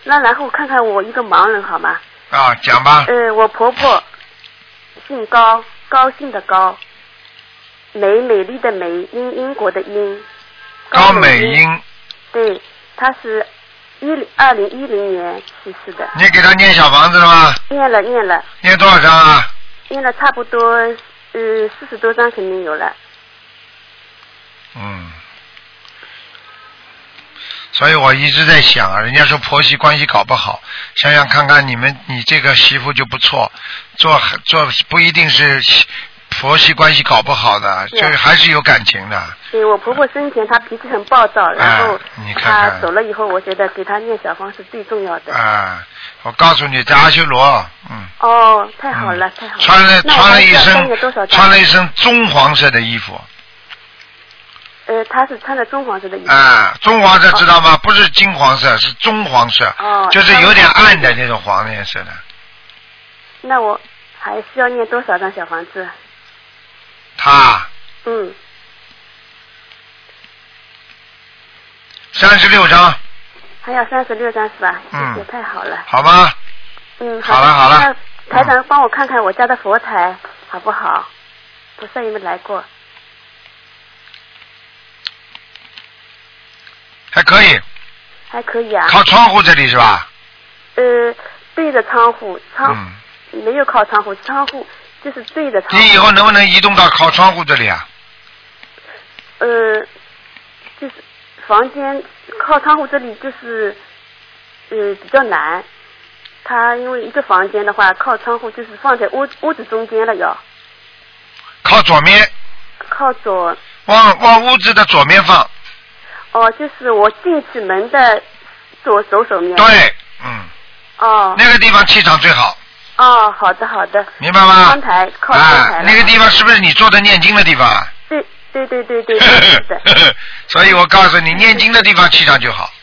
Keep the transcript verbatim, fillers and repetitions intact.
那然后看看我一个盲人好吗？ 啊，讲吧。 呃，我婆婆姓高，高兴的高，美美丽的美，英英国的英。 高美英。 对，她是一零二零一零年去世的。 你给她念小房子了吗？ 念了念了。 念多少张啊？ 念了差不多呃四十多张肯定有了。 嗯。所以我一直在想啊，人家说婆媳关系搞不好，想想看看你们，你这个媳妇就不错，做做不一定是婆媳关系搞不好的，就还是有感情的。 对，我婆婆生前她脾气很暴躁，然后她走了以后，我觉得给她念小方是最重要的。 啊，我告诉你，在阿修罗，嗯。 哦，太好了，太好了。 穿了穿了一身穿了一身棕黄色的衣服。 呃，他是穿的棕黄色的衣服。 啊，棕黄色知道吗？哦、不是金黄色，是棕黄色。 哦。 就是有点暗的那种黄颜色的。 那我还需要念多少张小房子？ 他。 嗯。 三十六张。 还要三十六张是吧？ 嗯。 也太好了。 好吗？ 嗯， 好了好了。 那台长帮我看看我家的佛台好不好？菩萨有没有来过？ 还可以， 还可以啊。 靠窗户这里是吧？ 呃，对着窗户，窗、 嗯、 没有靠窗户，窗户就是对着窗户。 你以后能不能移动到靠窗户这里啊？ 呃，就是房间靠窗户这里就是呃比较难，它因为一个房间的话靠窗户就是放在屋屋子中间了要。 靠左面。 靠左。 往往屋子的左面放。 哦，就是我进去门的左手手面。 对，嗯。 哦。 那个地方气场最好。 哦，好的好的。 明白吗？ 窗台靠窗台、 啊。那个地方是不是你坐的念经的地方？ 对对对对对。是的。 所以我告诉你，念经的地方气场就好。